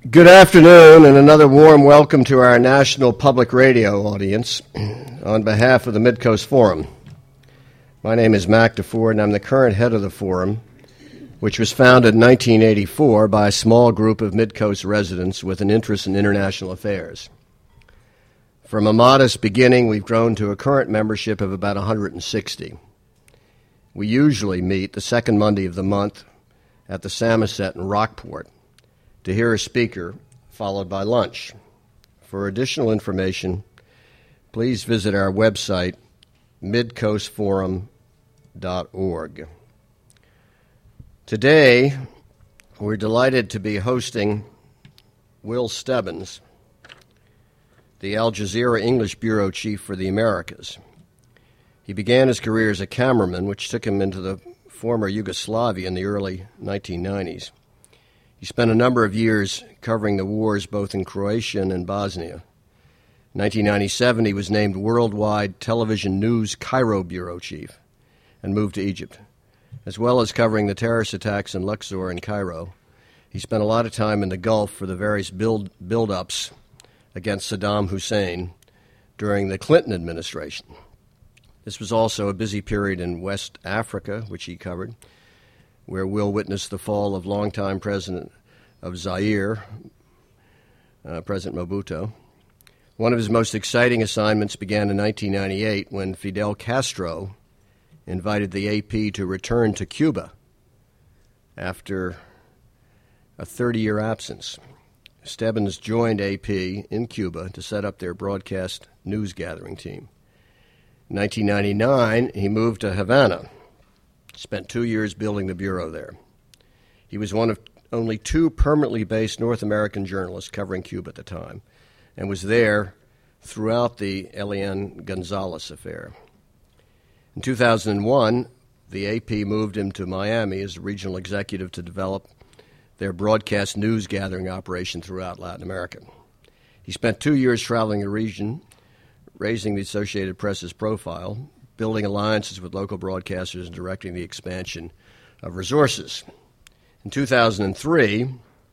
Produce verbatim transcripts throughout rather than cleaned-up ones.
Good afternoon, and another warm welcome to our national public radio audience on behalf of the Midcoast Forum. My name is Mac DeFord, and I'm the current head of the forum, which was founded in nineteen eighty-four by a small group of Midcoast residents with an interest in international affairs. From a modest beginning, we've grown to a current membership of about one hundred sixty. We usually meet the second Monday of the month at the Samoset in Rockport to hear a speaker, followed by lunch. For additional information, please visit our website, midcoast forum dot org. Today, we're delighted to be hosting Will Stebbins, the Al Jazeera English Bureau Chief for the Americas. He began his career as a cameraman, which took him into the former Yugoslavia in the early nineteen nineties. He spent a number of years covering the wars both in Croatia and in Bosnia. In nineteen ninety-seven, he was named Worldwide Television News Cairo Bureau Chief and moved to Egypt. As well as covering the terrorist attacks in Luxor and Cairo, he spent a lot of time in the Gulf for the various build, build-ups against Saddam Hussein during the Clinton administration. This was also a busy period in West Africa, which he covered, where Will witnessed the fall of longtime president of Zaire, uh, President Mobutu. One of his most exciting assignments began in nineteen ninety-eight when Fidel Castro invited the A P to return to Cuba after a thirty-year absence. Stebbins joined A P in Cuba to set up their broadcast news gathering team. In nineteen ninety-nine, he moved to Havana, spent two years building the bureau there. He was one of only two permanently based North American journalists covering Cuba at the time, and was there throughout the Elian Gonzalez affair. In two thousand one, the A P moved him to Miami as regional executive to develop their broadcast news gathering operation throughout Latin America. He spent two years traveling the region, raising the Associated Press's profile, building alliances with local broadcasters, and directing the expansion of resources. In two thousand three,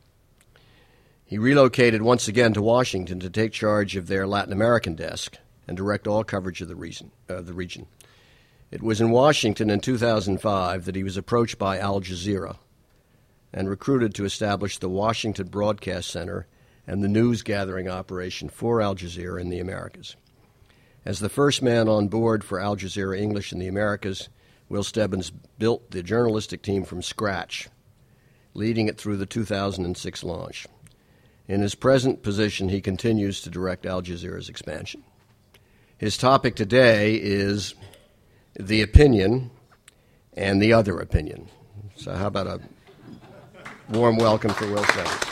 he relocated once again to Washington to take charge of their Latin American desk and direct all coverage of the region. Uh, the region. It was in Washington in two thousand five that he was approached by Al Jazeera and recruited to establish the Washington Broadcast Center and the news gathering operation for Al Jazeera in the Americas. As the first man on board for Al Jazeera English in the Americas, Will Stebbins built the journalistic team from scratch, leading it through the two thousand six launch. In his present position, he continues to direct Al Jazeera's expansion. His topic today is the opinion and the other opinion. So how about a warm welcome for Will Stebbins.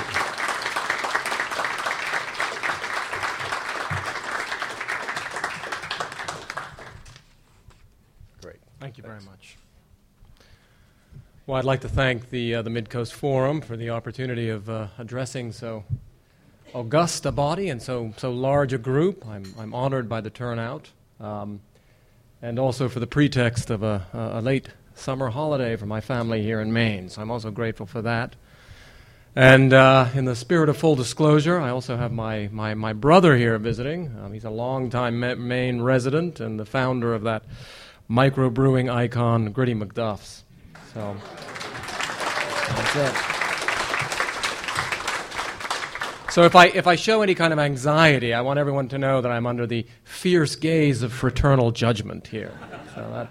Thank you very much. Well, I'd like to thank the uh, the Midcoast Forum for the opportunity of uh, addressing so august a body and so so large a group. I'm I'm honored by the turnout, um, and also for the pretext of a, a late summer holiday for my family here in Maine. So I'm also grateful for that. And uh, in the spirit of full disclosure, I also have my my, my brother here visiting. Um, he's a longtime Maine resident and the founder of that microbrewing icon, Gritty McDuff's. So that's it. So if I if I show any kind of anxiety, I want everyone to know that I'm under the fierce gaze of fraternal judgment here. So that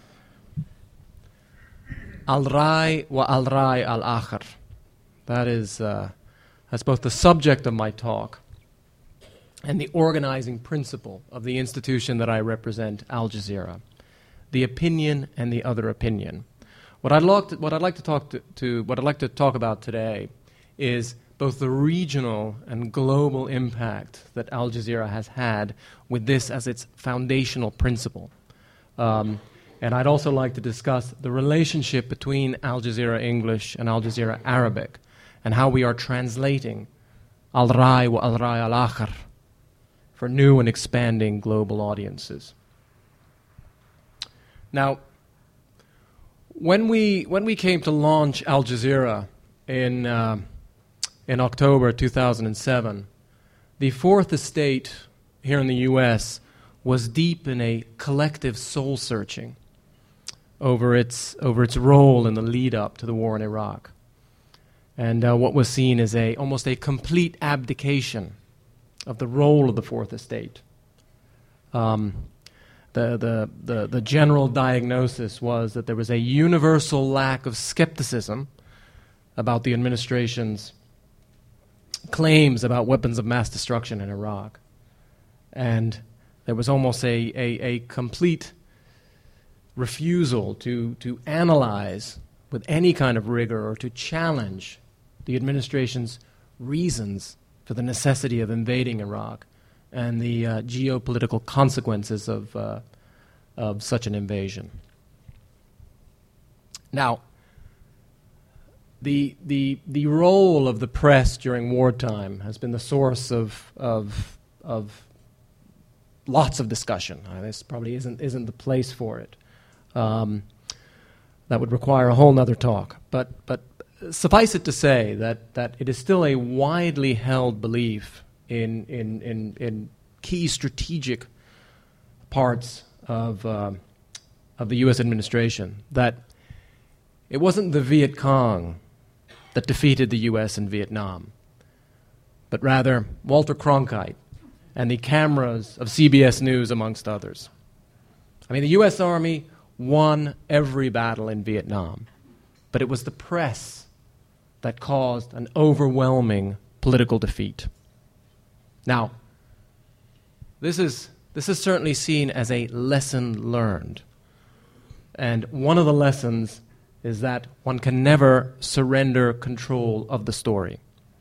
al-rai wa al-rai al-akhir. That is uh, that's both the subject of my talk and the organizing principle of the institution that I represent, Al Jazeera. The opinion and the other opinion. What I'd like to, what I'd like to talk to, to what I'd like to talk about today is both the regional and global impact that Al Jazeera has had with this as its foundational principle. Um, and I'd also like to discuss the relationship between Al Jazeera English and Al Jazeera Arabic and how we are translating Al-Rai wa Al-Rai Al-Akhir for new and expanding global audiences. Now, when we when we came to launch Al Jazeera in uh, in October two thousand seven, the Fourth Estate here in the U S was deep in a collective soul-searching over its over its role in the lead-up to the war in Iraq. And uh, what was seen as a almost a complete abdication of the role of the Fourth Estate. Um, the, the, the, the general diagnosis was that there was a universal lack of skepticism about the administration's claims about weapons of mass destruction in Iraq. And there was almost a, a, a complete refusal to, to analyze with any kind of rigor or to challenge the administration's reasons for the necessity of invading Iraq and the uh, geopolitical consequences of, uh, of such an invasion. Now, the, the, the role of the press during wartime has been the source of, of, of lots of discussion. Uh, this probably isn't, isn't the place for it. Um, that would require a whole other talk. But, but suffice it to say that, that it is still a widely held belief in, in, in, in key strategic parts of, uh, of the U S administration that it wasn't the Viet Cong that defeated the U S in Vietnam, but rather Walter Cronkite and the cameras of C B S News, amongst others. I mean, the U S Army won every battle in Vietnam, but it was the press that caused an overwhelming political defeat. Now, this is, this is certainly seen as a lesson learned. And one of the lessons is that one can never surrender control of the story.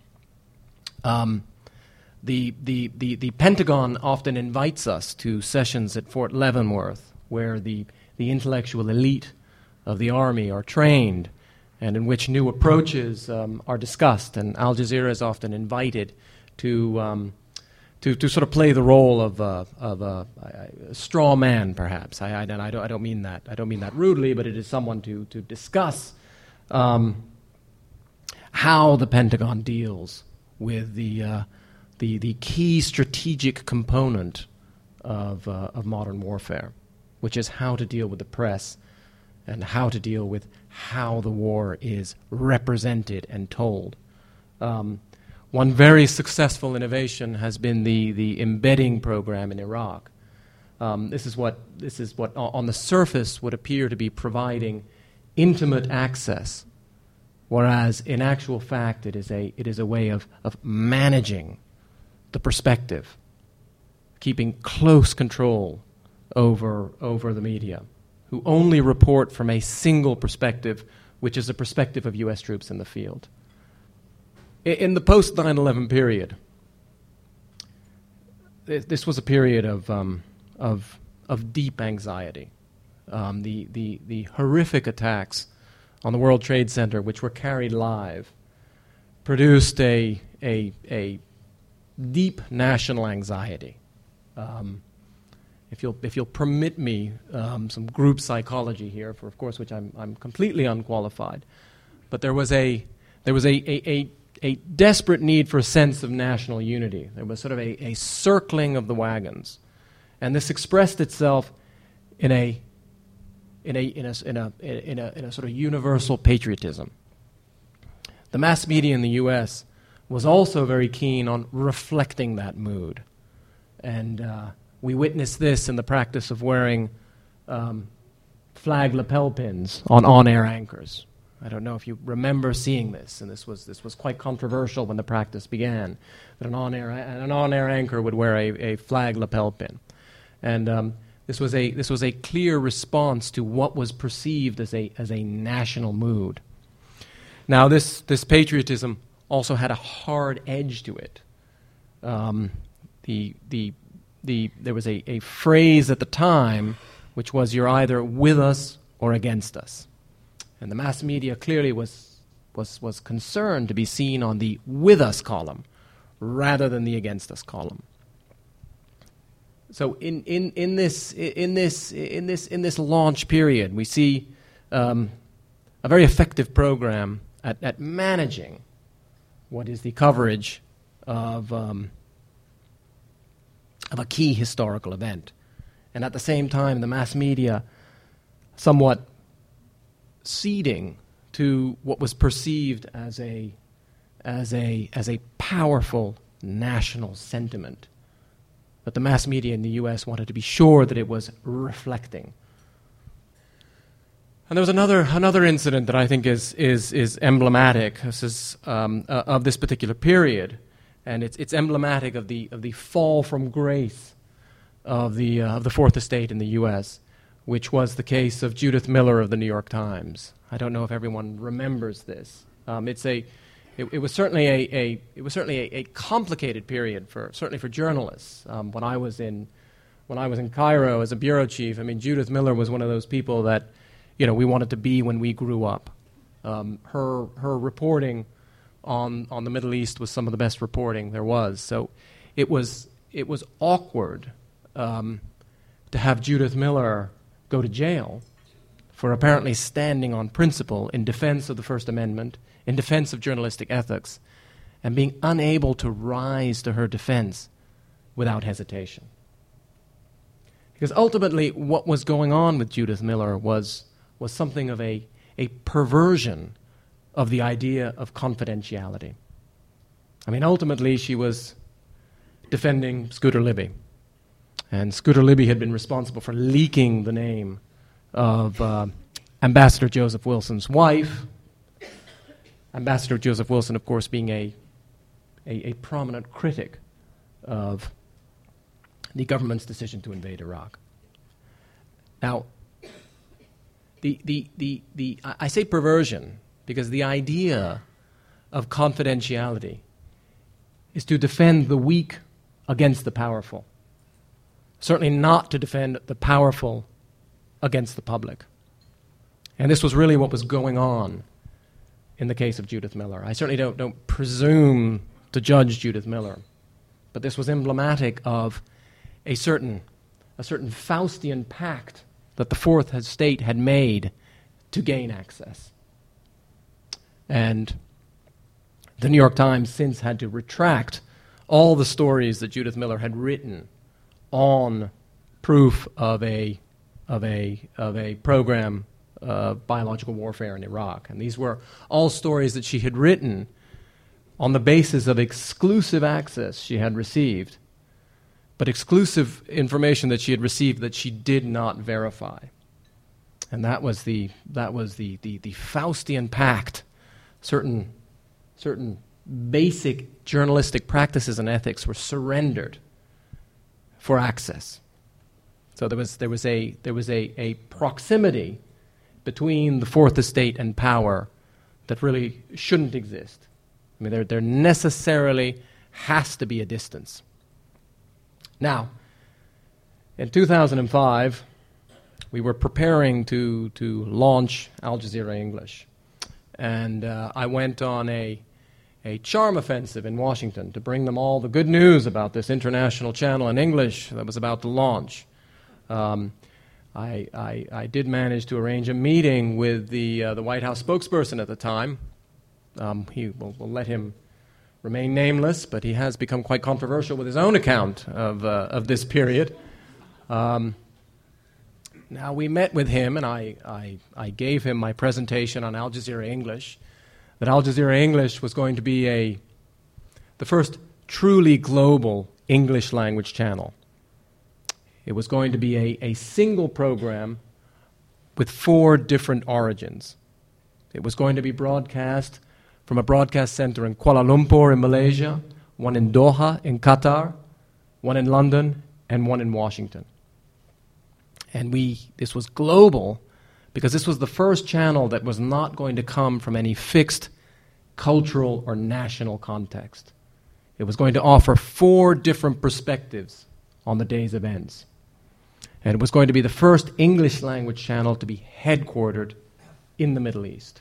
Um, the, the, the, the Pentagon often invites us to sessions at Fort Leavenworth where the, the intellectual elite of the Army are trained and in which new approaches um, are discussed. And Al Jazeera is often invited to, um, to, to sort of play the role of, uh, of a, a straw man, perhaps. I, I, and I, don't, I don't mean that. I don't mean that rudely, but it is someone to, to discuss um, how the Pentagon deals with the, uh, the, the key strategic component of, uh, of modern warfare, which is how to deal with the press and how to deal with how the war is represented and told. Um, one very successful innovation has been the, the embedding program in Iraq. Um, this is what, this is what o- on the surface would appear to be providing intimate access, whereas in actual fact it is a, it is a way of, of managing the perspective, keeping close control over, over the media, who only report from a single perspective, which is a perspective of U S troops in the field. I, in the post nine eleven period, th- this was a period of, um, of, of deep anxiety. Um, the, the, the horrific attacks on the World Trade Center, which were carried live, produced a, a, a deep national anxiety. Um, If you'll, if you'll permit me um, some group psychology here, for of course which I'm, I'm completely unqualified, but there was a there was a, a, a, a desperate need for a sense of national unity. There was sort of a, a circling of the wagons, and this expressed itself in a in a in a in a in a, in a sort of universal patriotism. The mass media in the U S was also very keen on reflecting that mood, and. Uh, We witnessed this in the practice of wearing um, flag lapel pins on on-air anchors. I don't know if you remember seeing this, and this was this was quite controversial when the practice began. That an on-air an on-air anchor would wear a, a flag lapel pin, and um, this was a this was a clear response to what was perceived as a as a national mood. Now, this this patriotism also had a hard edge to it. Um, the the The, there was a, a phrase at the time which was, you're either with us or against us. And the mass media clearly was, was, was concerned to be seen on the with us column rather than the against us column. So in, in, in, this, in, this, in, this, in this launch period, we see um, a very effective program at, at managing what is the coverage of um, of a key historical event. And at the same time, the mass media somewhat ceding to what was perceived as a as a as a powerful national sentiment that the mass media in the U S wanted to be sure that it was reflecting. And there was another another incident that I think is is is emblematic. This is um, uh, of this particular period, and it's it's emblematic of the of the fall from grace of the uh, of the Fourth Estate in the U S, which was the case of Judith Miller of the New York Times. I don't know if everyone remembers this. Um, it's a it, it was certainly a, a it was certainly a, a complicated period for certainly for journalists. Um, when I was in when I was in Cairo as a bureau chief, I mean Judith Miller was one of those people that, you know, we wanted to be when we grew up. Um, her her reporting on on the Middle East was some of the best reporting there was. So it was it was awkward um, to have Judith Miller go to jail for apparently standing on principle in defense of the First Amendment, in defense of journalistic ethics, and being unable to rise to her defense without hesitation. Because ultimately what was going on with Judith Miller was was something of a, a perversion of the idea of confidentiality. I mean, ultimately she was defending Scooter Libby. And Scooter Libby had been responsible for leaking the name of uh, Ambassador Joseph Wilson's wife. Ambassador Joseph Wilson, of course, being a, a, a prominent critic of the government's decision to invade Iraq. Now, The, the, the, the, I say perversion because the idea of confidentiality is to defend the weak against the powerful. Certainly not to defend the powerful against the public. And this was really what was going on in the case of Judith Miller. I certainly don't, don't presume to judge Judith Miller, but this was emblematic of a certain, a certain Faustian pact that the Fourth Estate had made to gain access. And the New York Times since had to retract all the stories that Judith Miller had written on proof of a of a of a program of biological warfare in Iraq. And these were all stories that she had written on the basis of exclusive access she had received, but exclusive information that she had received that she did not verify. And that was the that was the the, the Faustian pact. Certain certain basic journalistic practices and ethics were surrendered for access. So there was there was a there was a, a proximity between the Fourth Estate and power that really shouldn't exist. I mean, there there necessarily has to be a distance. Now, in two thousand five, we were preparing to, to launch Al Jazeera English. And uh, I went on a, a charm offensive in Washington to bring them all the good news about this international channel in English that was about to launch. Um, I, I, I did manage to arrange a meeting with the, uh, the White House spokesperson at the time. Um, he will we'll let him remain nameless, but he has become quite controversial with his own account of uh, of this period. Um, now, we met with him, and I, I, I gave him my presentation on Al Jazeera English, that Al Jazeera English was going to be a the first truly global English language channel. It was going to be a, a single program with four different origins. It was going to be broadcast from a broadcast center in Kuala Lumpur in Malaysia, one in Doha in Qatar, one in London, and one in Washington. And we, this was global because this was the first channel that was not going to come from any fixed cultural or national context. It was going to offer four different perspectives on the day's events. And it was going to be the first English language channel to be headquartered in the Middle East.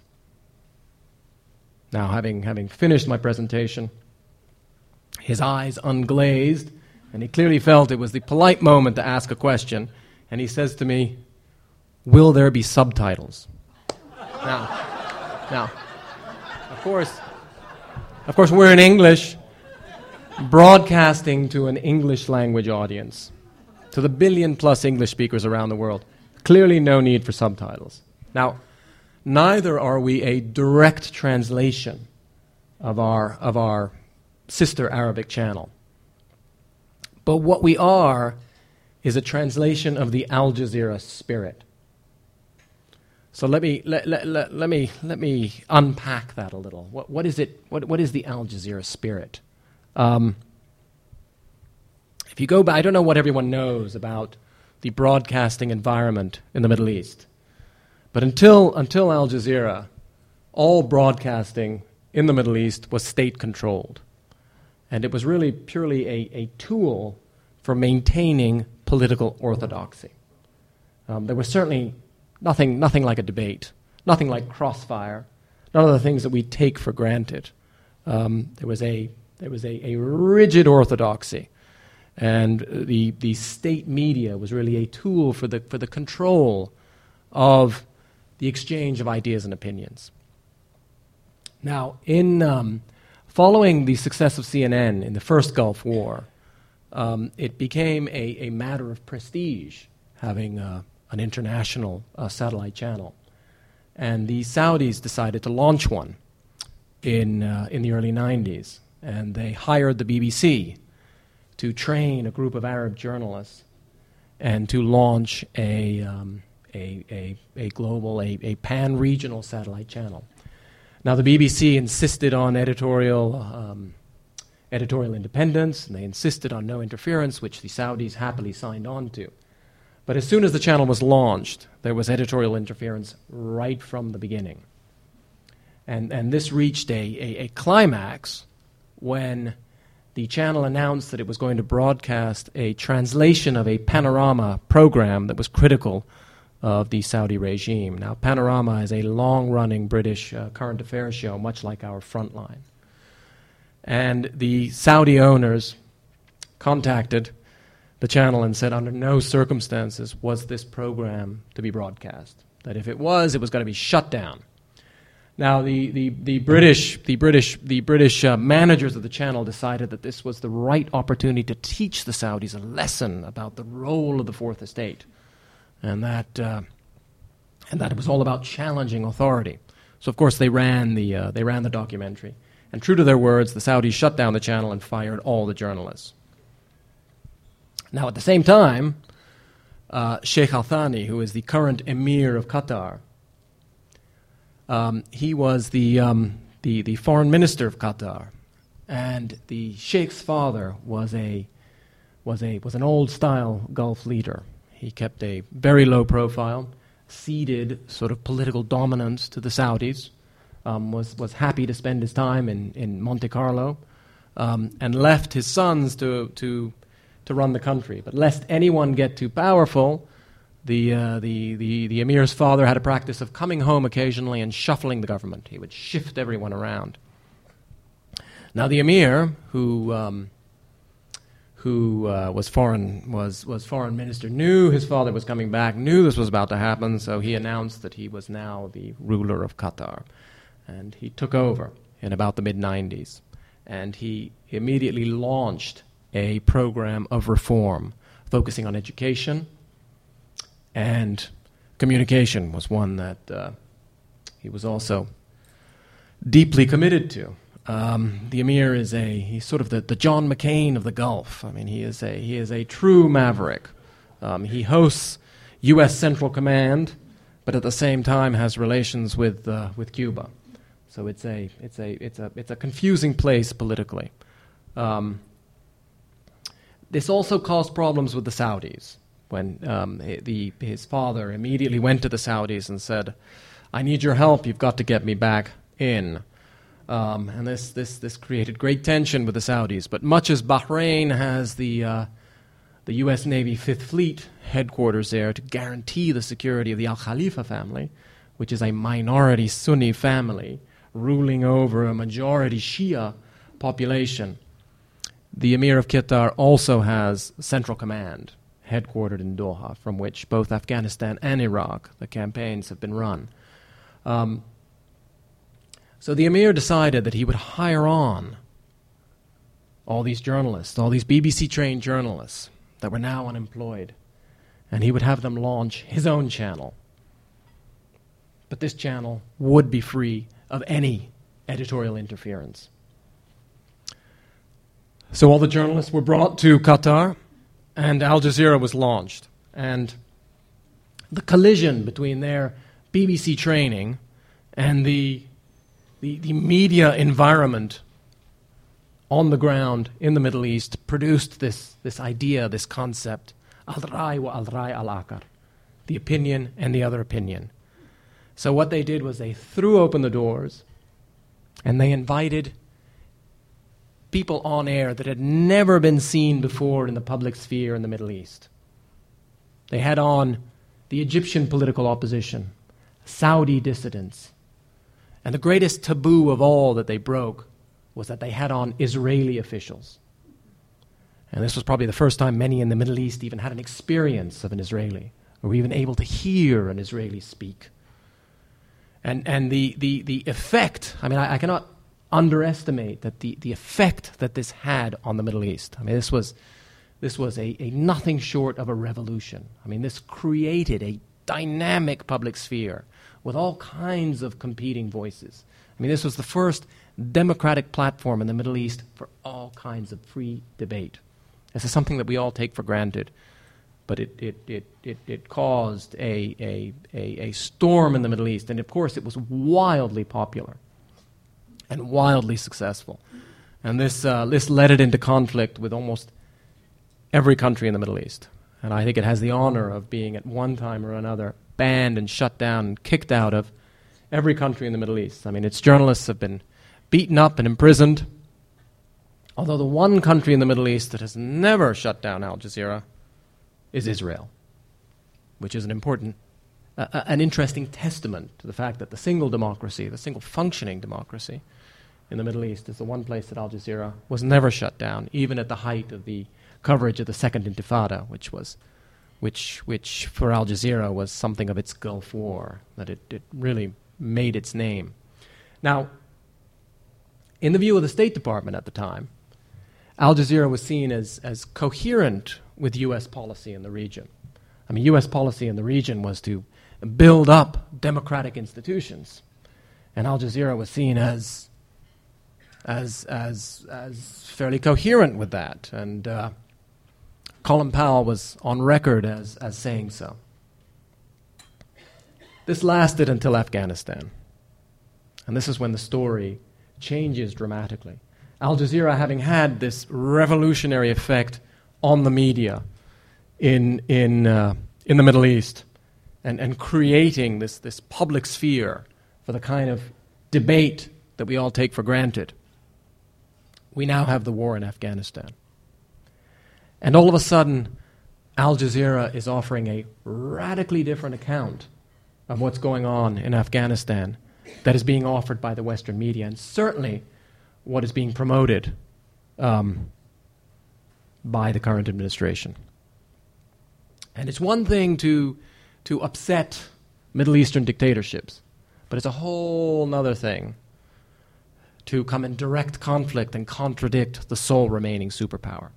Now, having having finished my presentation, his eyes unglazed, and he clearly felt it was the polite moment to ask a question, and he says to me, "Will there be subtitles?" Now, now, of course, Of course, we're in English, broadcasting to an English language audience, to the billion plus English speakers around the world. Clearly no need for subtitles. Now, neither are we a direct translation of our, of our sister Arabic channel. But what we are is a translation of the Al Jazeera spirit. So let me let, let, let, let me let me unpack that a little. What what is it? What what is the Al Jazeera spirit? Um, if you go back, I don't know what everyone knows about the broadcasting environment in the Middle East, but until until Al Jazeera, all broadcasting in the Middle East was state-controlled, and it was really purely a, a tool for maintaining political orthodoxy. Um, there was certainly Nothing, nothing like a debate, nothing like crossfire, none of the things that we take for granted. Um, there was a there was a, a rigid orthodoxy, and the the state media was really a tool for the for the control of the exchange of ideas and opinions. Now, in um, following the success of C N N in the first Gulf War, um, it became a, a matter of prestige having Uh, an international uh, satellite channel. And the Saudis decided to launch one in, uh, in the early nineties. And they hired the B B C to train a group of Arab journalists and to launch a, um, a, a, a global, a, a pan-regional satellite channel. Now, the B B C insisted on editorial, um, editorial independence, and they insisted on no interference, which the Saudis happily signed on to. But as soon as the channel was launched, there was editorial interference right from the beginning. And, and this reached a, a, a climax when the channel announced that it was going to broadcast a translation of a Panorama program that was critical of the Saudi regime. Now, Panorama is a long-running British uh, current affairs show, much like our Frontline. And the Saudi owners contacted the channel and said under no circumstances was this program to be broadcast. That if it was, it was going to be shut down. Now, the, the, the British, the British, the British uh, managers of the channel decided that this was the right opportunity to teach the Saudis a lesson about the role of the Fourth Estate, and that uh, and that it was all about challenging authority. So, of course, they ran the uh, they ran the documentary, and true to their words, the Saudis shut down the channel and fired all the journalists. Now, at the same time, uh, Sheikh Al Thani, who is the current emir of Qatar, um, he was the, um, the the foreign minister of Qatar, and the Sheikh's father was a was a was an old-style Gulf leader. He kept a very low profile, ceded sort of political dominance to the Saudis, um, was was happy to spend his time in in Monte Carlo, um, and left his sons to to. to run the country. But lest anyone get too powerful, the, uh, the, the, the emir's father had a practice of coming home occasionally and shuffling the government. He would shift everyone around. Now, the emir, who um, who uh, was foreign was was foreign minister, knew his father was coming back, knew this was about to happen, so he announced that he was now the ruler of Qatar, and he took over in about the mid nineties, and he immediately launched a program of reform focusing on education, and communication was one that uh, he was also deeply committed to. Um, the emir is a he's sort of the, the John McCain of the Gulf. I mean, he is a he is a true maverick. Um, he hosts U S Central Command, but at the same time has relations with uh, with Cuba. So it's a it's a it's a it's a confusing place politically. Um, This also caused problems with the Saudis when um, the, his father immediately went to the Saudis and said, I need your help, you've got to get me back in. Um, and this, this, this created great tension with the Saudis. But much as Bahrain has the, uh, the U S Navy Fifth Fleet headquarters there to guarantee the security of the Al Khalifa family, which is a minority Sunni family ruling over a majority Shia population, the Emir of Qatar also has Central Command, headquartered in Doha, from which both Afghanistan and Iraq, the campaigns have been run. Um, So the emir decided that he would hire on all these journalists, all these B B C-trained journalists that were now unemployed, and he would have them launch his own channel. But this channel would be free of any editorial interference. So all the journalists were brought to Qatar, and Al Jazeera was launched. And the collision between their B B C training and the, the, the media environment on the ground in the Middle East produced this, this idea, this concept, al-rai wa al-rai al-akhar, the opinion and the other opinion. So what they did was they threw open the doors and they invited people on air that had never been seen before in the public sphere in the Middle East. They had on the Egyptian political opposition, Saudi dissidents, and the greatest taboo of all that they broke was that they had on Israeli officials. And this was probably the first time many in the Middle East even had an experience of an Israeli, or were even able to hear an Israeli speak. And and the, the, the effect, I mean, I, I cannot underestimate that the, the effect that this had on the Middle East. I mean, this was this was a, a nothing short of a revolution. I mean, this created a dynamic public sphere with all kinds of competing voices. I mean, this was the first democratic platform in the Middle East for all kinds of free debate. This is something that we all take for granted, but it it it it, it caused a, a a a storm in the Middle East, and of course it was wildly popular and wildly successful. And this uh, this led it into conflict with almost every country in the Middle East. And I think it has the honor of being at one time or another banned and shut down and kicked out of every country in the Middle East. I mean, its journalists have been beaten up and imprisoned. Although the one country in the Middle East that has never shut down Al Jazeera is Israel, which is an important, uh, uh, an interesting testament to the fact that the single democracy, the single functioning democracy in the Middle East is the one place that Al Jazeera was never shut down, even at the height of the coverage of the Second Intifada, which was, which, which for Al Jazeera was something of its Gulf War, that it, it really made its name. Now, in the view of the State Department at the time, Al Jazeera was seen as, as coherent with U S policy in the region. I mean, U S policy in the region was to build up democratic institutions, and Al Jazeera was seen as as as as fairly coherent with that. And uh, Colin Powell was on record as as saying so. This lasted until Afghanistan, and this is when the story changes dramatically. Al Jazeera, having had this revolutionary effect on the media in in uh, in the Middle East, and, and creating this, this public sphere for the kind of debate that we all take for granted, we now have the war in Afghanistan. And all of a sudden, Al Jazeera is offering a radically different account of what's going on in Afghanistan that is being offered by the Western media, and certainly what is being promoted um, by the current administration. And it's one thing to, to upset Middle Eastern dictatorships, but it's a whole other thing to come in direct conflict and contradict the sole remaining superpower.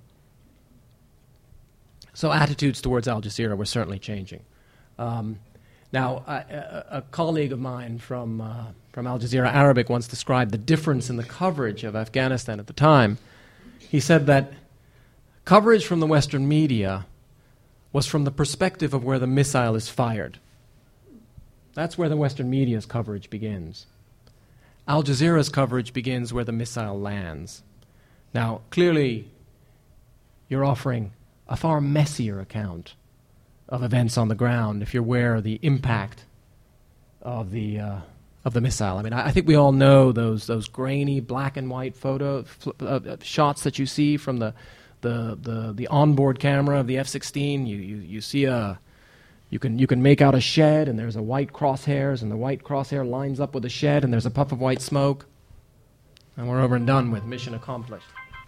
So attitudes towards Al Jazeera were certainly changing. Um, now, I, a, a colleague of mine from uh, from Al Jazeera Arabic once described the difference in the coverage of Afghanistan at the time. He said that coverage from the Western media was from the perspective of where the missile is fired. That's where the Western media's coverage begins. Al Jazeera's coverage begins where the missile lands. Now, clearly, you're offering a far messier account of events on the ground if you're aware of the impact of the uh, of the missile. I mean, I, I think we all know those those grainy black and white photo fl- uh, shots that you see from the the the, the onboard camera of the F sixteen. You, you you see a you can you can make out a shed, and there's a white crosshairs, and the white crosshair lines up with the shed, and there's a puff of white smoke, and we're over and done with. Mission accomplished.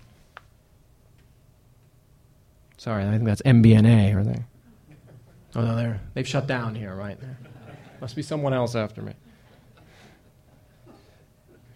Sorry, I think that's M B N A, are they? Oh, no, they're, they've shut down here, right? There must be someone else after me.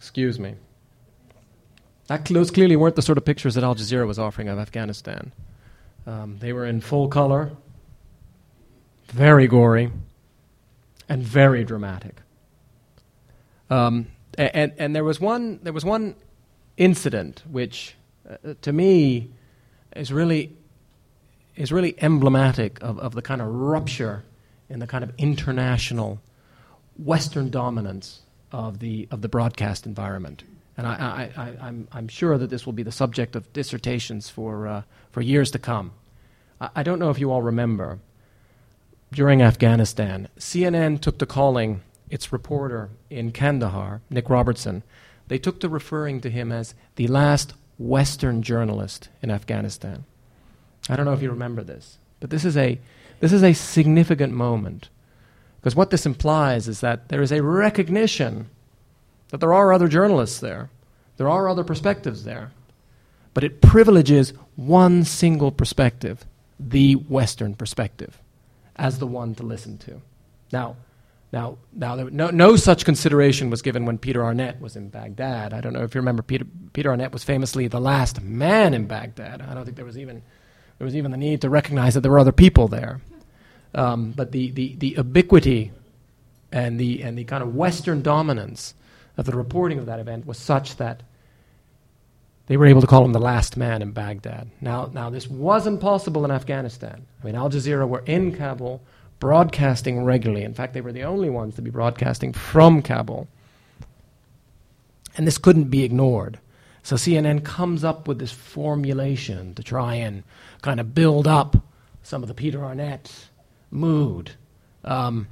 Excuse me. That, those clearly weren't the sort of pictures that Al Jazeera was offering of Afghanistan. Um, they were in full color, very gory, and very dramatic. Um, and and there was one there was one incident which, uh, to me, is really is really emblematic of, of the kind of rupture in the kind of international Western dominance of the of the broadcast environment. And I, I, I, I'm, I'm sure that this will be the subject of dissertations for uh, for years to come. I, I don't know if you all remember, during Afghanistan, C N N took to calling its reporter in Kandahar, Nick Robertson, they took to referring to him as the last Western journalist in Afghanistan. I don't know if you remember this, but this is a this is a significant moment, because what this implies is that there is a recognition that there are other journalists there, there are other perspectives there, but it privileges one single perspective, the Western perspective, as the one to listen to. Now, now, now, there, no, no such consideration was given when Peter Arnett was in Baghdad. I don't know if you remember, Peter, Peter Arnett was famously the last man in Baghdad. I don't think there was even there was even the need to recognize that there were other people there. Um, but the, the, the ubiquity and the and the kind of Western dominance of the reporting of that event was such that they were able to call him the last man in Baghdad. Now, now this wasn't possible in Afghanistan. I mean, Al Jazeera were in Kabul, broadcasting regularly. In fact, they were the only ones to be broadcasting from Kabul. And this couldn't be ignored. So C N N comes up with this formulation to try and kind of build up some of the Peter Arnett mood. Um,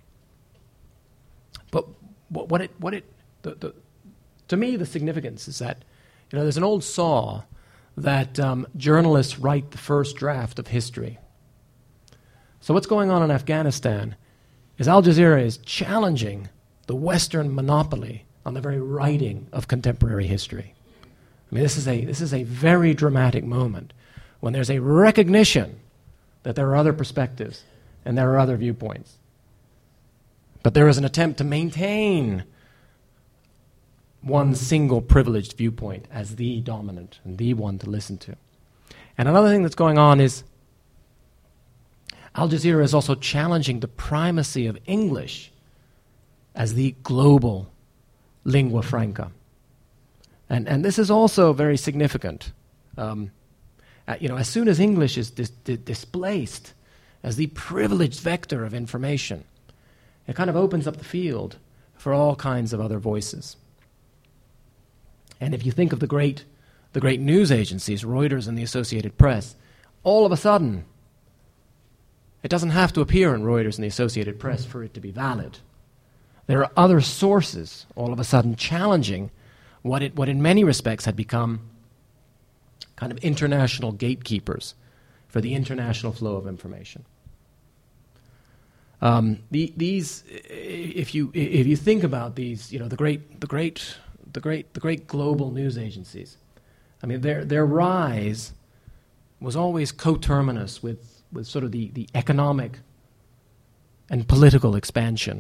but what, what it what it The, the, to me, the significance is that, you know, there's an old saw that um, journalists write the first draft of history. So what's going on in Afghanistan is Al Jazeera is challenging the Western monopoly on the very writing of contemporary history. I mean, this is a this is a very dramatic moment when there's a recognition that there are other perspectives and there are other viewpoints. But there is an attempt to maintain one single privileged viewpoint as the dominant and the one to listen to. And another thing that's going on is Al Jazeera is also challenging the primacy of English as the global lingua franca. And and this is also very significant. Um, uh, you know, as soon as English is dis- di- displaced as the privileged vector of information, it kind of opens up the field for all kinds of other voices. And if you think of the great, the great news agencies, Reuters and the Associated Press, all of a sudden, it doesn't have to appear in Reuters and the Associated Press for it to be valid. There are other sources all of a sudden challenging what it, what in many respects had become kind of international gatekeepers for the international flow of information. Um, the, these, if you if you think about these, you know, the great the great the great the great global news agencies, I mean, their their rise was always coterminous with with sort of the, the economic and political expansion.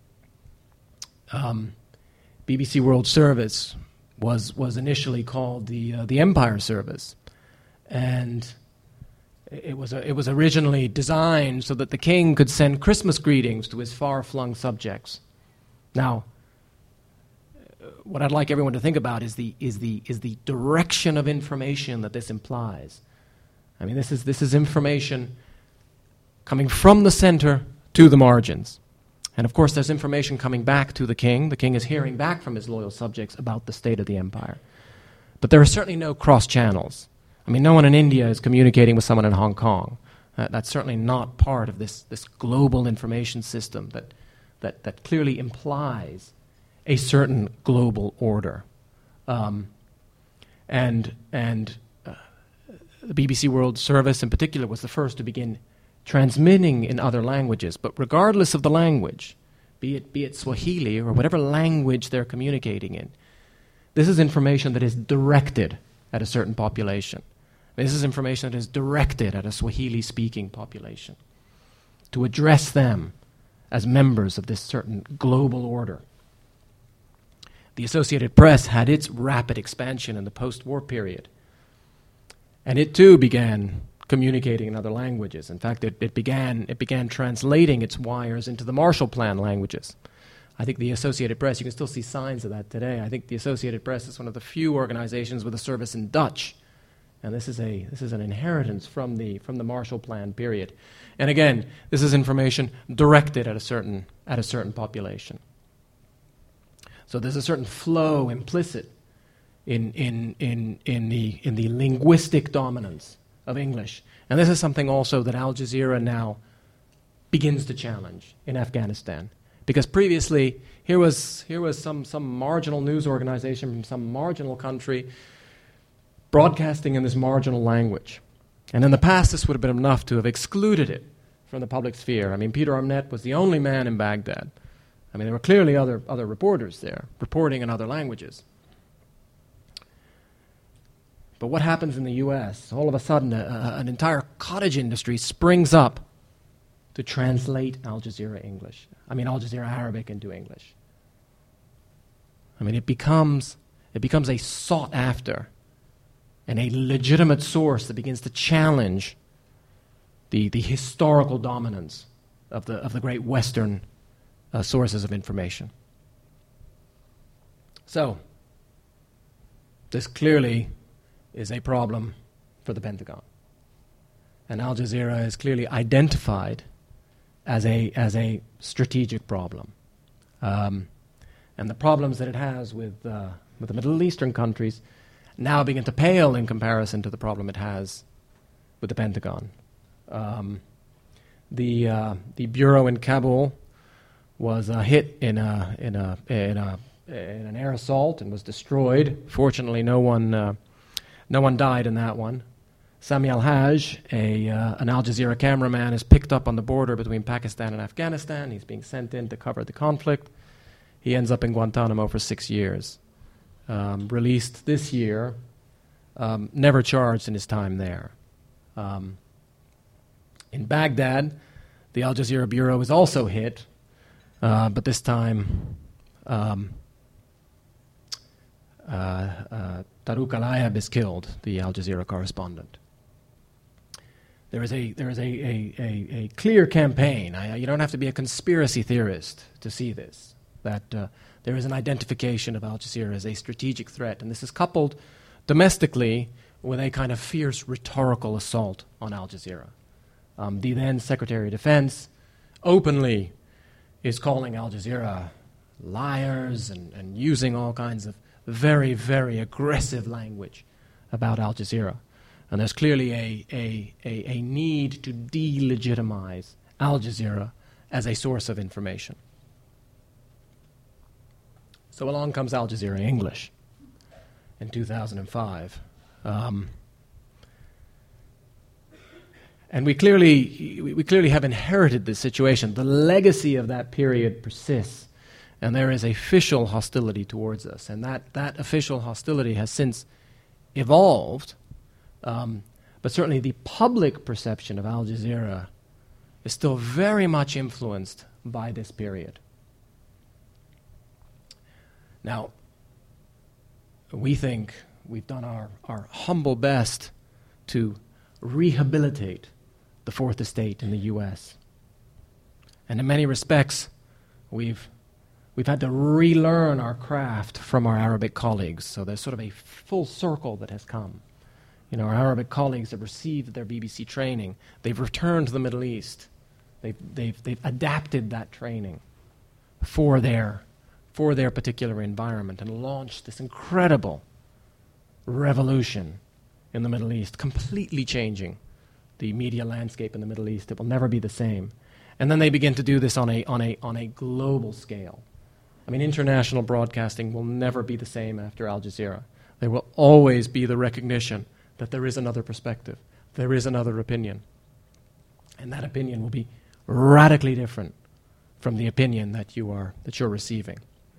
Um, B B C World Service was was initially called the uh, the Empire Service, and it was a, it was originally designed so that the king could send Christmas greetings to his far-flung subjects. Now, what I'd like everyone to think about is the is the is the direction of information that this implies. I mean, this is this is information coming from the center to the margins. And of course, there's information coming back to the king. The king is hearing back from his loyal subjects about the state of the empire. But there are certainly no cross channels. I mean, no one in India is communicating with someone in Hong Kong. Uh, that's certainly not part of this, this global information system that, that, that clearly implies a certain global order. Um, and and uh, the B B C World Service in particular was the first to begin transmitting in other languages. But regardless of the language, be it, be it Swahili or whatever language they're communicating in, this is information that is directed at a certain population. This is information that is directed at a Swahili-speaking population to address them as members of this certain global order. the Associated Press had its rapid expansion in the post-war period. And it too began communicating in other languages. In fact, it, it began it began translating its wires into the Marshall Plan languages. I think the Associated Press, you can still see signs of that today. I think the Associated Press is one of the few organizations with a service in Dutch. And this is a this is an inheritance from the from the Marshall Plan period. And again, this is information directed at a certain at a certain population. So there's a certain flow implicit in in in in the in the linguistic dominance of English. And this is something also that Al Jazeera now begins to challenge in Afghanistan. Because previously, here was here was some, some marginal news organization from some marginal country broadcasting in this marginal language. And in the past, this would have been enough to have excluded it from the public sphere. I mean, Peter Arnett was the only man in Baghdad. I mean, there were clearly other, other reporters there, reporting in other languages. But what happens in the U S? All of a sudden, a, a, an entire cottage industry springs up to translate Al Jazeera English. I mean, Al Jazeera Arabic into English. I mean, it becomes it becomes a sought after and a legitimate source that begins to challenge the the historical dominance of the of the great Western uh, sources of information. So, this clearly is a problem for the Pentagon, and Al Jazeera is clearly identified as a as a strategic problem, um, and the problems that it has with uh, with the Middle Eastern countries now begin to pale in comparison to the problem it has with the Pentagon. Um, the uh, the bureau in Kabul was uh, hit in a in a in a in an air assault and was destroyed. Fortunately, no one uh, no one died in that one. Sami al-Hajj, a, uh, an Al Jazeera cameraman, is picked up on the border between Pakistan and Afghanistan. He's being sent in to cover the conflict. He ends up in Guantanamo for six years. Um, released this year, um, never charged in his time there. Um, in Baghdad, the Al Jazeera bureau is also hit, uh, but this time um, uh, uh, Tariq al-Ayab is killed, the Al Jazeera correspondent. There is a there is a, a, a, a clear campaign. I, you don't have to be a conspiracy theorist to see this, that uh, there is an identification of Al Jazeera as a strategic threat, and this is coupled domestically with a kind of fierce rhetorical assault on Al Jazeera. Um, the then Secretary of Defense openly is calling Al Jazeera liars and, and using all kinds of very, very aggressive language about Al Jazeera. And there's clearly a, a, a, a need to delegitimize Al Jazeera as a source of information. So along comes Al Jazeera English in two thousand five. Um, and we clearly, we clearly have inherited this situation. The legacy of that period persists, and there is official hostility towards us. And that, that official hostility has since evolved. Um, but certainly the public perception of Al Jazeera is still very much influenced by this period. Now, we think we've done our, our humble best to rehabilitate the Fourth Estate in the U S. And in many respects, we've we've had to relearn our craft from our Arabic colleagues. So there's sort of a full circle that has come. You know, our Arabic colleagues have received their B B C training. They've returned to the Middle East. They've, they've, they've adapted that training for their, for their particular environment and launched this incredible revolution in the Middle East, completely changing the media landscape in the Middle East. It will never be the same. And then they begin to do this on a, on a, on a global scale. I mean, international broadcasting will never be the same after Al Jazeera. There will always be the recognition that there is another perspective, there is another opinion. And that opinion will be radically different from the opinion that you are that you're receiving.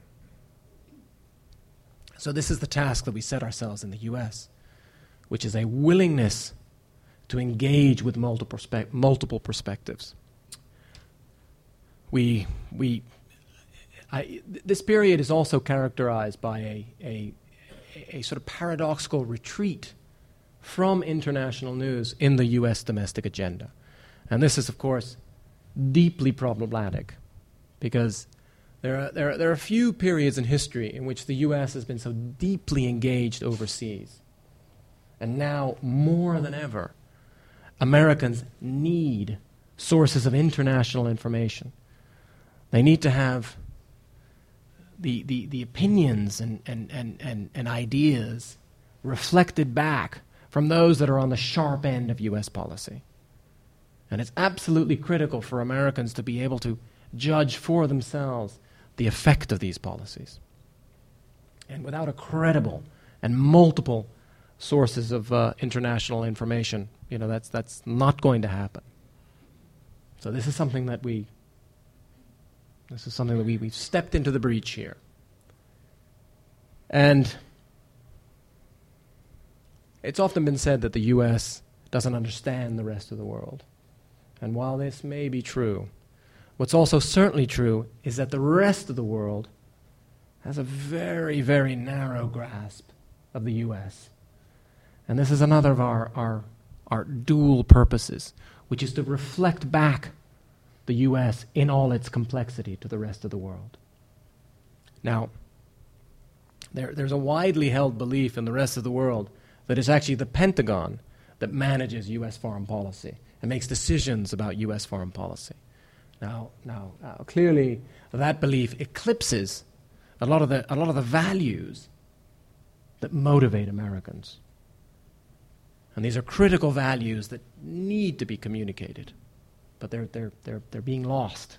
So this is the task that we set ourselves in the U S, which is a willingness to engage with multiple perspe- multiple perspectives. We we I, th- this period is also characterized by a, a, a sort of paradoxical retreat from international news in the U S domestic agenda. And this is, of course, deeply problematic because there are, there are, there are few periods in history in which the U S has been so deeply engaged overseas. And now, more than ever, Americans need sources of international information. They need to have the, the, the opinions and, and, and, and, and ideas reflected back from those that are on the sharp end of U S policy. And it's absolutely critical for Americans to be able to judge for themselves the effect of these policies. And without a credible and multiple sources of uh, international information, you know, that's that's not going to happen. So this is something that we this is something that we we've stepped into the breach here. And it's often been said that the U S doesn't understand the rest of the world. And while this may be true, what's also certainly true is that the rest of the world has a very, very narrow grasp of the U S. And this is another of our, our, our dual purposes, which is to reflect back the U S in all its complexity to the rest of the world. Now, there, there's a widely held belief in the rest of the world that it's actually the Pentagon that manages U S foreign policy and makes decisions about U S foreign policy. Now, now uh, clearly, that belief eclipses a lot of the a lot of the values that motivate Americans. And these are critical values that need to be communicated, but they're they're they're they're being lost.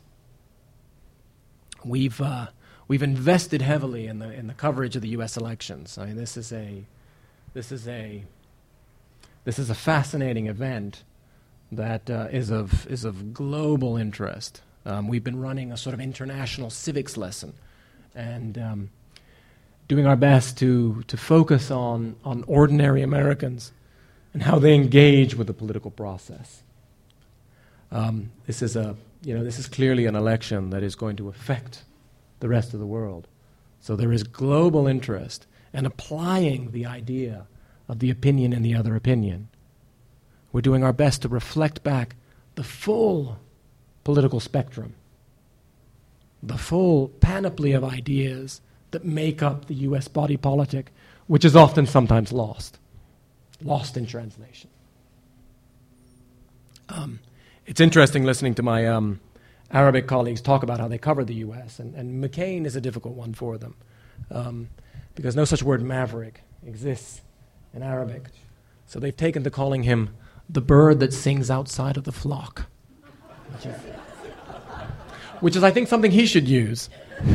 We've uh, we've invested heavily in the in the coverage of the U S elections. I mean, this is a this is a this is a fascinating event that uh, is of is of global interest. Um, we've been running a sort of international civics lesson, and um, doing our best to to focus on on ordinary Americans and how they engage with the political process. Um, this is a you know this is clearly an election that is going to affect the rest of the world. So there is global interest in applying the idea of the opinion in the other opinion. We're doing our best to reflect back the full political spectrum, the full panoply of ideas that make up the U S body politic, which is often sometimes lost, lost in translation. Um, it's interesting listening to my um, Arabic colleagues talk about how they cover the U S, and, and McCain is a difficult one for them, um, because no such word maverick exists in Arabic. So they've taken to calling him the bird that sings outside of the flock, which is, which is I think, something he should use.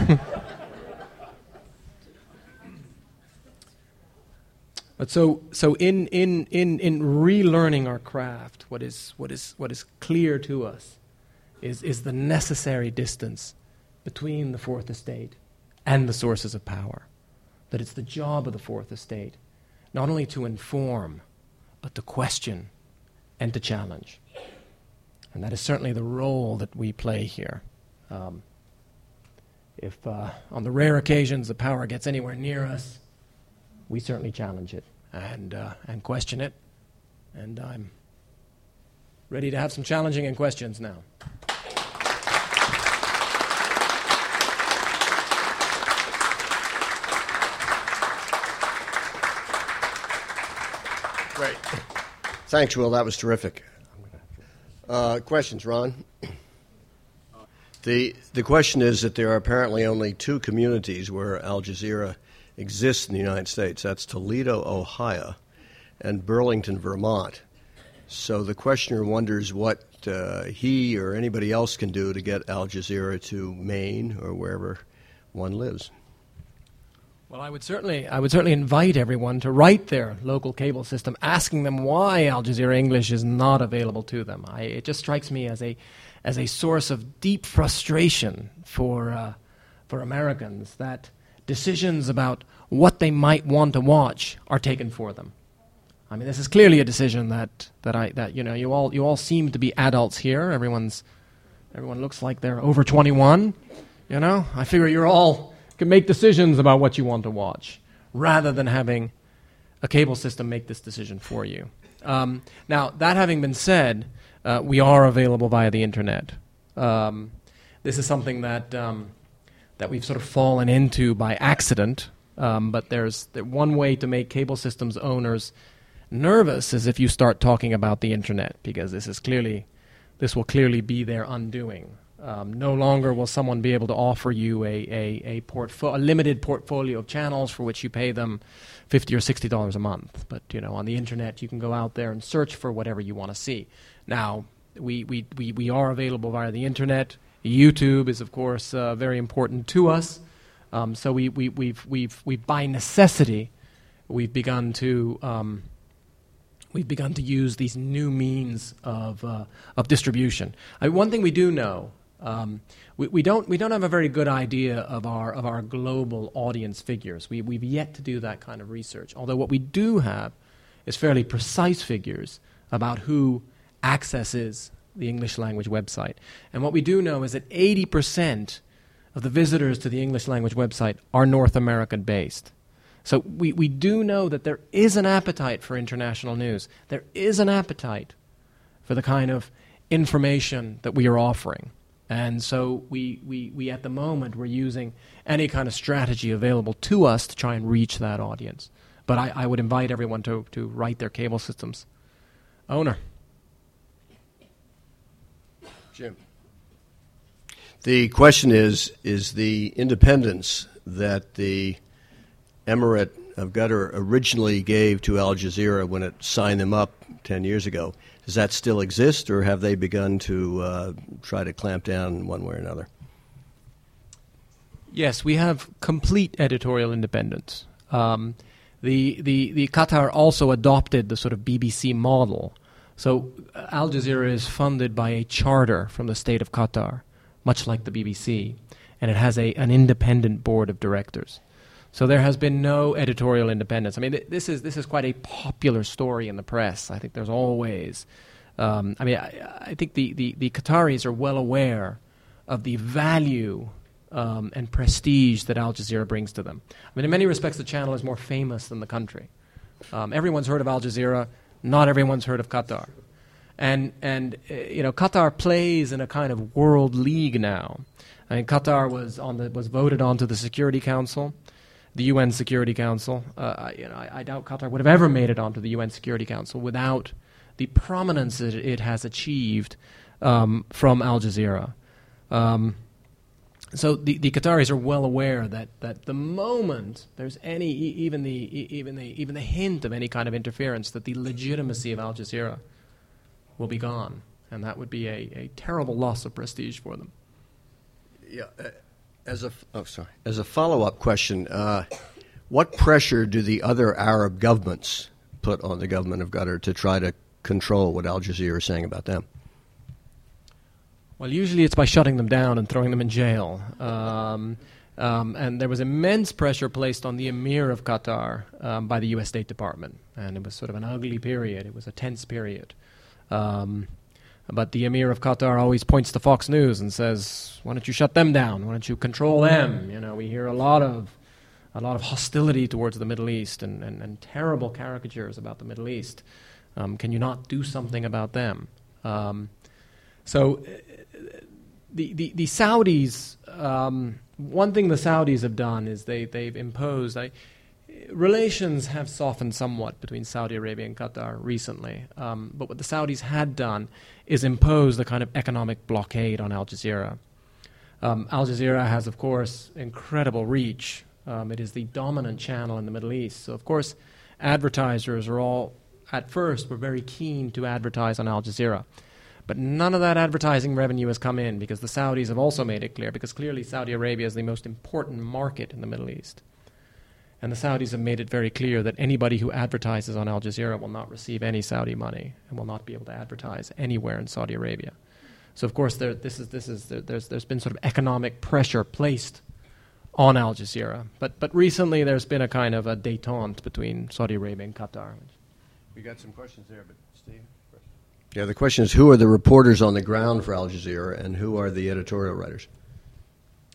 But so, so in, in, in, in relearning our craft, what is, what is, what is clear to us is, is the necessary distance between the Fourth Estate and the sources of power. That it's the job of the Fourth Estate not only to inform, but to question and to challenge. And that is certainly the role that we play here. Um, if uh, on the rare occasions the power gets anywhere near us, we certainly challenge it and uh, and question it. And I'm ready to have some challenging and questions now. Great. Thanks, Will. That was terrific. Uh, questions, Ron? The the question is that there are apparently only two communities where Al Jazeera exists in the United States. That's Toledo, Ohio, and Burlington, Vermont. So the questioner wonders what uh, he or anybody else can do to get Al Jazeera to Maine or wherever one lives. Well, I would certainly, I would certainly invite everyone to write their local cable system, asking them why Al Jazeera English is not available to them. I, it just strikes me as a, as a source of deep frustration for, uh, for Americans that decisions about what they might want to watch are taken for them. I mean, this is clearly a decision that, that I, that you know, you all, you all seem to be adults here. Everyone's, everyone looks like they're over twenty-one. You know, I figure you're all can make decisions about what you want to watch, rather than having a cable system make this decision for you. Um, now, that having been said, uh, we are available via the internet. Um, this is something that um, that we've sort of fallen into by accident. Um, but there's there, one way to make cable systems owners nervous is if you start talking about the internet, because this is clearly this will clearly be their undoing. Um, no longer will someone be able to offer you a a a, portfo- a limited portfolio of channels for which you pay them fifty or sixty dollars a month. But you know, on the internet, you can go out there and search for whatever you want to see. Now, we we we, we are available via the internet. YouTube is, of course, uh, very important to us. Um, so we we we've we've we've by necessity, we've begun to. Um, We've begun to use these new means of uh, of distribution. I mean, one thing we do know, um, we, we don't we don't have a very good idea of our of our global audience figures. We we've yet to do that kind of research. Although what we do have is fairly precise figures about who accesses the English language website. And what we do know is that eighty percent of the visitors to the English language website are North American based. So we, we do know that there is an appetite for international news. There is an appetite for the kind of information that we are offering. And so we, we, we at the moment, we're using any kind of strategy available to us to try and reach that audience. But I, I would invite everyone to, to write their cable systems owner. Jim. The question is, is the independence that the Emirate of Qatar originally gave to Al Jazeera when it signed them up ten years ago, does that still exist, or have they begun to uh, try to clamp down one way or another? Yes, we have complete editorial independence. Um, the, the, the Qatar also adopted the sort of B B C model. So uh, Al Jazeera is funded by a charter from the state of Qatar, much like the B B C, and it has a, an independent board of directors. So there has been no editorial independence. I mean, th- this is this is quite a popular story in the press. I think there's always, um, I mean, I, I think the, the, the Qataris are well aware of the value um, and prestige that Al Jazeera brings to them. I mean, in many respects, the channel is more famous than the country. Um, everyone's heard of Al Jazeera. Not everyone's heard of Qatar. And, and uh, you know, Qatar plays in a kind of world league now. I mean, Qatar was on the was voted onto the Security Council. The U N Security Council. Uh, you know, I, I doubt Qatar would have ever made it onto the U N Security Council without the prominence that it has achieved um, from Al Jazeera. Um, so the, the Qataris are well aware that, that the moment there's any e- even the e- even the even the hint of any kind of interference, that the legitimacy of Al Jazeera will be gone, and that would be a, a terrible loss of prestige for them. Yeah. Uh, As a oh sorry. As a follow-up question, uh, what pressure do the other Arab governments put on the government of Qatar to try to control what Al Jazeera is saying about them? Well, usually it's by shutting them down and throwing them in jail. Um, um, and there was immense pressure placed on the Emir of Qatar um, by the U S State Department, and it was sort of an ugly period. It was a tense period. Um, But the Emir of Qatar always points to Fox News and says, "Why don't you shut them down? Why don't you control them?" You know, we hear a lot of, a lot of hostility towards the Middle East and, and, and terrible caricatures about the Middle East. Um, can you not do something about them? Um, so, uh, the, the the Saudis. Um, one thing the Saudis have done is they they've imposed. I, Relations have softened somewhat between Saudi Arabia and Qatar recently, um, but what the Saudis had done is impose the kind of economic blockade on Al Jazeera. Um, Al Jazeera has, of course, incredible reach. Um, it is the dominant channel in the Middle East. So, of course, advertisers are all, at first, were very keen to advertise on Al Jazeera. But none of that advertising revenue has come in because the Saudis have also made it clear, because clearly Saudi Arabia is the most important market in the Middle East. And the Saudis have made it very clear that anybody who advertises on Al Jazeera will not receive any Saudi money and will not be able to advertise anywhere in Saudi Arabia. So, of course, there, this is, this is, there, there's, there's been sort of economic pressure placed on Al Jazeera. But, but recently there's been a kind of a détente between Saudi Arabia and Qatar. We got some questions there, but Steve? Yeah, the question is, who are the reporters on the ground for Al Jazeera and who are the editorial writers?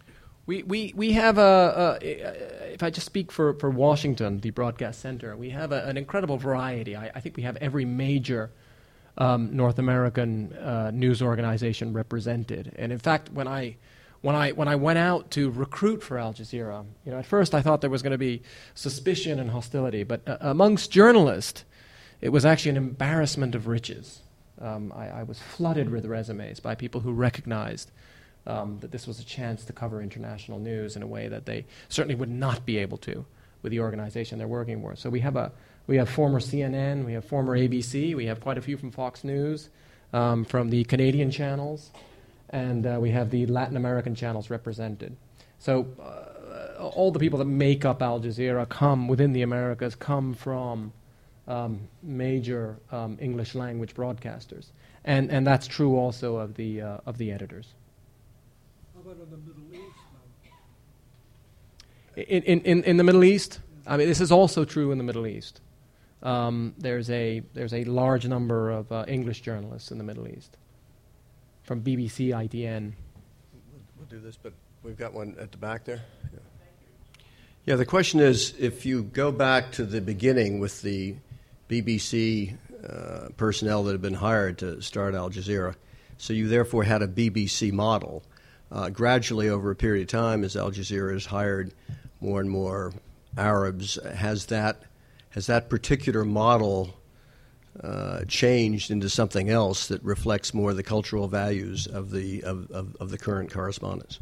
We, we, we have a, a, if I just speak for, for Washington, the Broadcast Center, we have a, an incredible variety. I, I think we have every major um, North American uh, news organization represented. And in fact, when I, when I, when I went out to recruit for Al Jazeera, you know, at first I thought there was going to be suspicion and hostility, but uh, amongst journalists, it was actually an embarrassment of riches. Um, I, I was flooded with resumes by people who recognized Um, that this was a chance to cover international news in a way that they certainly would not be able to with the organization they're working for. So we have a we have former C N N, we have former A B C, we have quite a few from Fox News, um, from the Canadian channels, and uh, we have the Latin American channels represented. So uh, all the people that make up Al Jazeera come within the Americas come from um, major um, English language broadcasters, and and that's true also of the uh, of the editors. About in the Middle East now? In, in, in, in the Middle East, I mean, this is also true in the Middle East. Um, there's a there's a large number of uh, English journalists in the Middle East, from B B C, I T N. We'll do this, but we've got one at the back there. Yeah, yeah the question is, if you go back to the beginning with the B B C uh, personnel that have been hired to start Al Jazeera, so you therefore had a B B C model. Uh, gradually, over a period of time, as Al Jazeera has hired more and more Arabs, has that has that particular model uh, changed into something else that reflects more the cultural values of the of, of, of the current correspondents?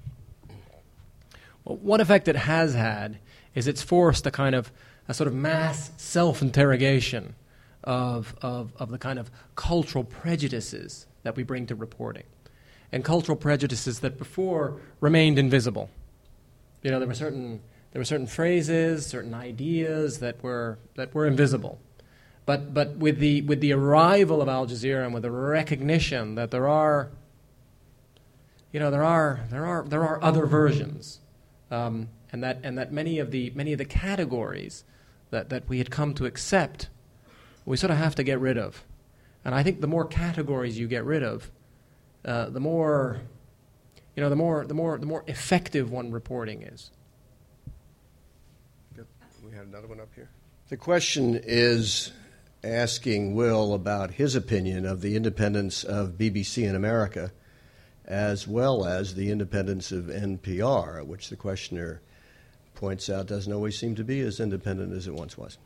Well, one effect it has had is it's forced a kind of a sort of mass self-interrogation of of, of the kind of cultural prejudices that we bring to reporting. And cultural prejudices that before remained invisible. You know, there were certain there were certain phrases, certain ideas that were that were invisible. But but with the with the arrival of Al Jazeera and with the recognition that there are, you know, there are there are there are other versions, um, and that and that many of the many of the categories that, that we had come to accept, we sort of have to get rid of. And I think the more categories you get rid of, Uh, the more, you know, the more, the more, the more effective one reporting is. Good. We had another one up here. The question is asking Will about his opinion of the independence of B B C in America, as well as the independence of N P R, which the questioner points out doesn't always seem to be as independent as it once was.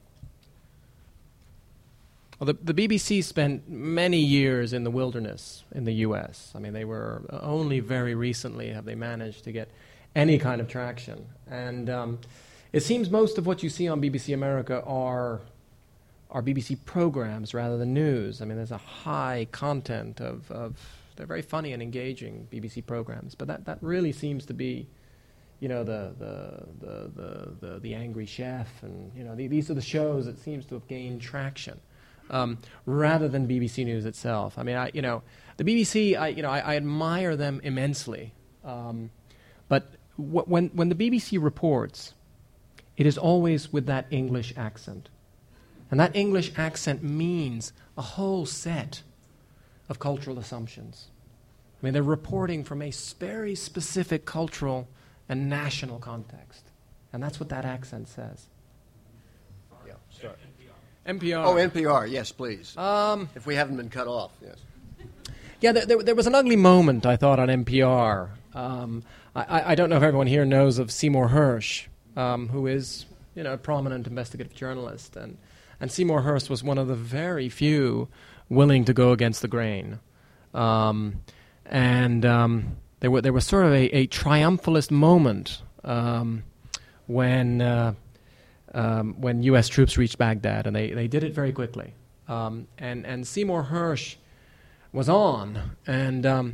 Well, the, the B B C spent many years in the wilderness in the U S. I mean, they were only very recently have they managed to get any kind of traction. And um, it seems most of what you see on B B C America are are B B C programs rather than news. I mean, there's a high content of, of they're very funny and engaging B B C programs, but that, that really seems to be, you know, the the the the the, the Angry Chef, and you know, the, these are the shows that seems to have gained traction. Um, rather than B B C News itself. I mean, I, you know, the B B C, I, you know, I, I admire them immensely. Um, but w- when when the B B C reports, it is always with that English accent, and that English accent means a whole set of cultural assumptions. I mean, they're reporting from a very specific cultural and national context, and that's what that accent says. Yeah, sorry. N P R. Oh, N P R, yes, please. Um, if we haven't been cut off, yes. Yeah, there, there, there was an ugly moment, I thought, on N P R. Um, I, I don't know if everyone here knows of Seymour Hersh, um, who is, you know, a prominent investigative journalist. And, and Seymour Hersh was one of the very few willing to go against the grain. Um, and um, there, were, there was sort of a, a triumphalist moment um, when... Uh, Um, when U S troops reached Baghdad, and they, they did it very quickly. Um, and, and Seymour Hersh was on, and um,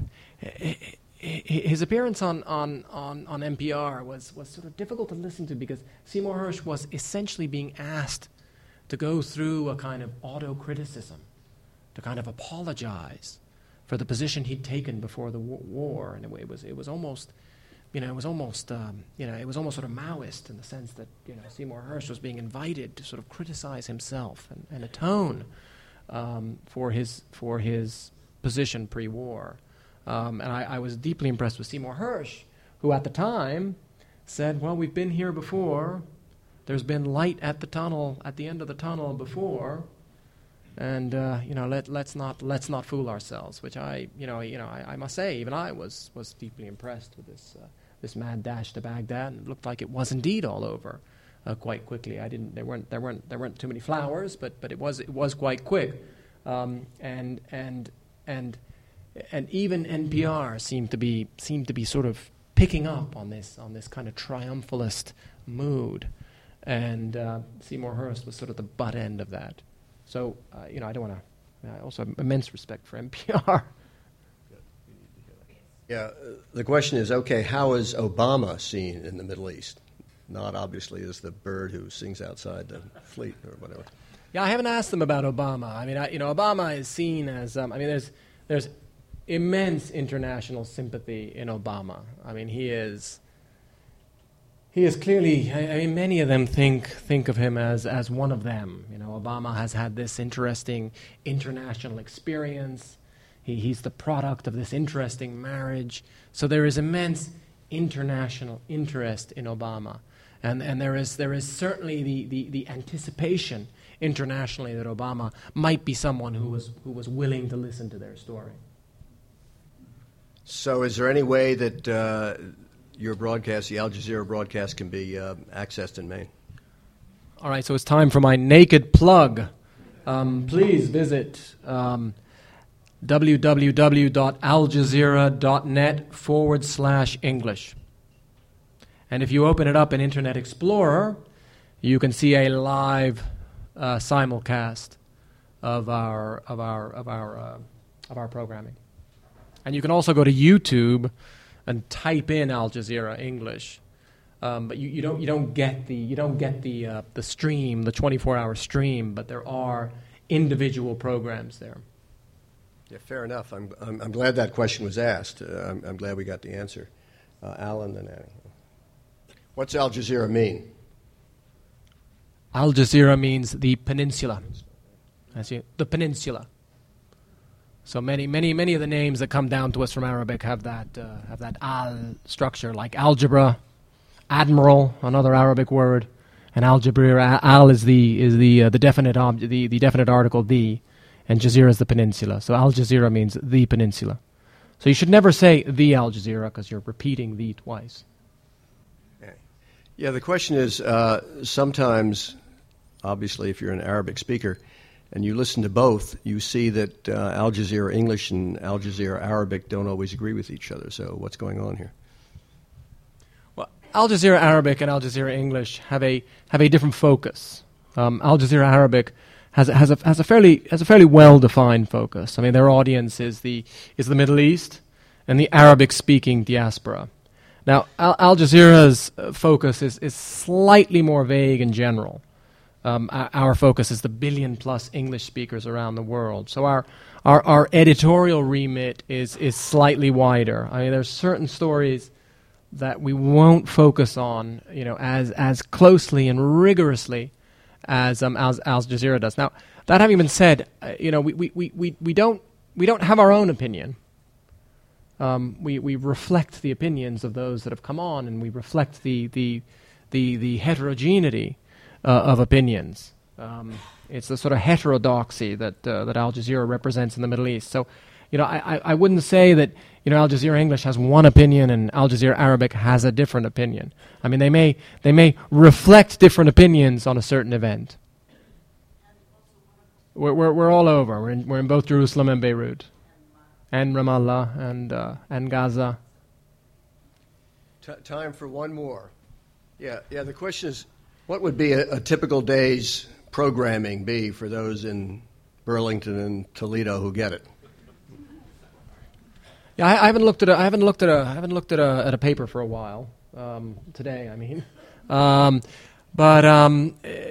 his appearance on, on, on, on N P R was, was sort of difficult to listen to, because Seymour Hersh was essentially being asked to go through a kind of auto-criticism, to kind of apologize for the position he'd taken before the war. And it was, it was almost... You know, it was almost, um, you know, it was almost sort of Maoist in the sense that, you know, Seymour Hersh was being invited to sort of criticize himself and, and atone um, for his for his position pre-war. Um, and I, I was deeply impressed with Seymour Hersh, who at the time said, well, we've been here before. There's been light at the tunnel, at the end of the tunnel before. And uh, you know, let let's not let's not fool ourselves. Which I, you know, you know, I, I must say, even I was was deeply impressed with this uh, this mad dash to Baghdad, and it looked like it was indeed all over uh, quite quickly. I didn't there weren't there weren't there weren't too many flowers, but but it was it was quite quick, um, and and and and even N P R seemed to be seemed to be sort of picking up on this on this kind of triumphalist mood, and uh, Seymour Hersh was sort of the butt end of that. So, uh, you know, I don't want to, I also have immense respect for N P R. Yeah, uh, the question is, okay, how is Obama seen in the Middle East? Not obviously as the bird who sings outside the fleet or whatever. Yeah, I haven't asked them about Obama. I mean, I, you know, Obama is seen as, um, I mean, there's there's immense international sympathy in Obama. I mean, he is... He is clearly, I mean, many of them think think of him as, as one of them. You know, Obama has had this interesting international experience. He, he's the product of this interesting marriage. So there is immense international interest in Obama. And and there is there is certainly the, the, the anticipation internationally that Obama might be someone who was who was willing to listen to their story. So is there any way that uh, your broadcast, the Al Jazeera broadcast, can be uh, accessed in Maine? All right, so it's time for my naked plug. Um, please visit um, www.aljazeera.net forward slash English. And if you open it up in Internet Explorer, you can see a live uh, simulcast of our of our of our uh, of our programming. And you can also go to YouTube and type in Al Jazeera English, um, but you, you don't you don't get the you don't get the uh, the stream, the twenty-four hour stream. But there are individual programs there. Yeah, fair enough. I'm I'm, I'm glad that question was asked. Uh, I'm, I'm glad we got the answer. Uh, Alan and Annie. What's Al Jazeera mean? Al Jazeera means the peninsula. I see the peninsula. So many, many, many of the names that come down to us from Arabic have that uh, have that al structure, like algebra, admiral, another Arabic word, and algebra. Al is the is the uh, the definite ob- the the definite article the, and Jazeera is the peninsula. So Al Jazeera means the peninsula. So you should never say the Al Jazeera because you're repeating the twice. Yeah, the question is uh, sometimes, obviously, if you're an Arabic speaker, and you listen to both, you see that uh, Al Jazeera English and Al Jazeera Arabic don't always agree with each other. So what's going on here? Well, Al Jazeera Arabic and Al Jazeera English have a have a different focus. Um, Al Jazeera Arabic has a, has a has a fairly has a fairly well defined focus. I mean, their audience is the is the Middle East and the Arabic speaking diaspora. Now, Al, Al Jazeera's uh, focus is is slightly more vague and general. Um, our, our focus is the billion-plus English speakers around the world. So our, our our editorial remit is is slightly wider. I mean, there's certain stories that we won't focus on, you know, as as closely and rigorously as um as Al Jazeera does. Now, that having been said, uh, you know, we, we, we, we, we don't we don't have our own opinion. Um, we we reflect the opinions of those that have come on, and we reflect the the the, the heterogeneity Uh, of opinions. Um, it's the sort of heterodoxy that uh, that Al Jazeera represents in the Middle East. So, you know, I, I, I wouldn't say that, you know, Al Jazeera English has one opinion and Al Jazeera Arabic has a different opinion. I mean, they may they may reflect different opinions on a certain event. We're we're, we're all over. We're in, we're in both Jerusalem and Beirut, and Ramallah and uh, and Gaza. T- time for one more. Yeah, yeah. The question is, what would be a, a typical day's programming be for those in Burlington and Toledo who get it? Yeah, I, I haven't looked at a, I haven't looked at a I haven't looked at a at a paper for a while. Um, today, I mean, um, but um,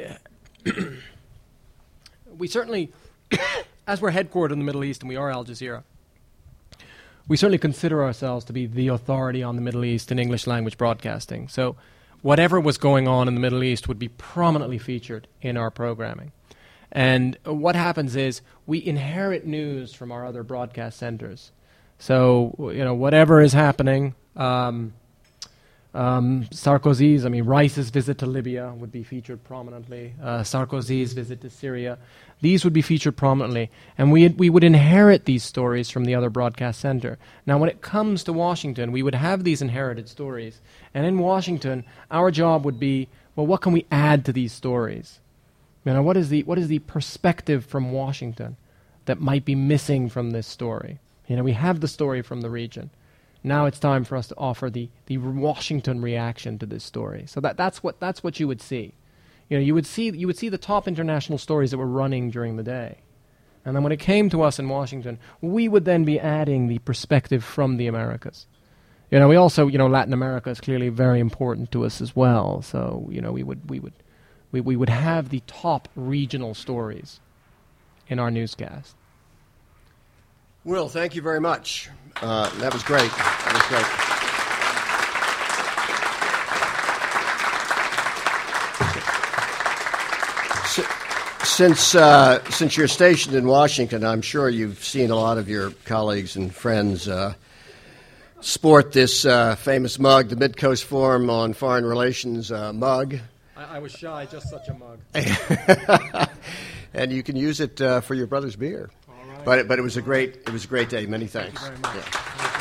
we certainly, as we're headquartered in the Middle East and we are Al Jazeera, we certainly consider ourselves to be the authority on the Middle East in English language broadcasting. So whatever was going on in the Middle East would be prominently featured in our programming. And uh, what happens is we inherit news from our other broadcast centers. So, you know, whatever is happening, um, Um, Sarkozy's, I mean, Rice's visit to Libya would be featured prominently. Uh, Sarkozy's visit to Syria. These would be featured prominently. And we we would inherit these stories from the other broadcast center. Now, when it comes to Washington, we would have these inherited stories. And in Washington, our job would be, well, what can we add to these stories? You know, what is the what is the perspective from Washington that might be missing from this story? You know, we have the story from the region. Now it's time for us to offer the, the Washington reaction to this story. So that, that's what that's what you would see. You know, you would see you would see the top international stories that were running during the day. And then when it came to us in Washington, we would then be adding the perspective from the Americas. You know, we also, you know, Latin America is clearly very important to us as well. So, you know, we would we would we, we would have the top regional stories in our newscast. Will, thank you very much. Uh, that was great. That was great. Since uh, since you're stationed in Washington, I'm sure you've seen a lot of your colleagues and friends uh, sport this uh, famous mug, the Mid-Coast Forum on Foreign Relations uh, mug. I, I was shy, just such a mug. And you can use it uh, for your brother's beer. All right. But but it was a great it was a great day. Many thanks. Thank you very much. Yeah.